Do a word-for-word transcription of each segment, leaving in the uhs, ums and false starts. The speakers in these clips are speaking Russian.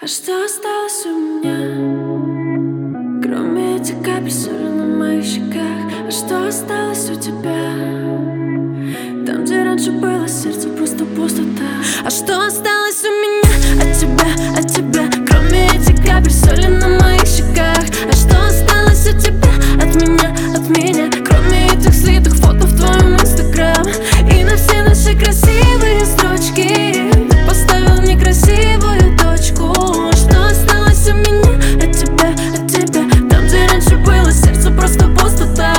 А что осталось у меня, кроме этих капель соли на моих щеках? А что осталось у тебя, там, где раньше было сердце, просто пустота? А что осталось у меня от тебя, от тебя, кроме этих капель соли на моих щеках? А что осталось у тебя от меня, от меня, кроме этих слитых фото в твоем инстаграм? И на все наши красивые строчки ты поставил некрасивую точку. Что осталось у меня от тебя, от тебя, там, где раньше было сердце, просто пустота?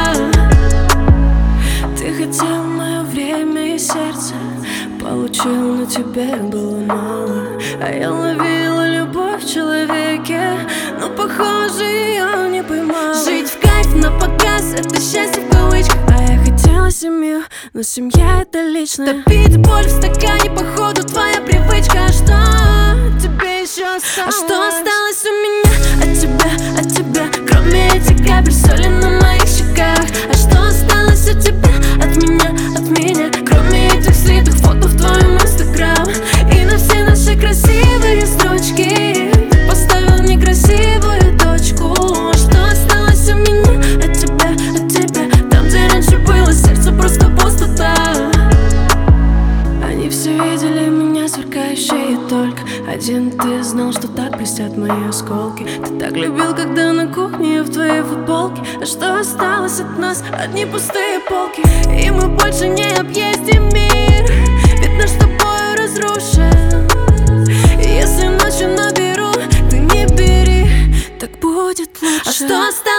Ты хотел мое время и сердце, получил, но тебе было мало. А я ловила любовь в человеке, но, похоже, ее не поймала. Жить в кайф на показ — это счастье в кавычках. А я хотела семью, но семья — это личное. Топить боль в стакане, походу, твоя привычка. А что тебе еще осталось? А что осталось у меня от тебя, от тебя, кроме этих капель соли на моих щеках? А что осталось у тебя от меня, от меня, кроме этих слитых фото в твоем инстаграм? И на все наши красивые строчки ты поставил некрасивую точку. Что осталось у меня от тебя, от тебя, там, где раньше было сердце, просто пустота? Они все видели меня сверкающей, и только один ты знал, что так блестят мои осколки. Ты так любил, когда на кухне я в твоей футболке. А что осталось от нас? Одни пустые полки. И мы больше не объездим мир, ведь наш с тобой разрушен. И если ночью наберу, ты не бери, так будет лучше. А что осталось?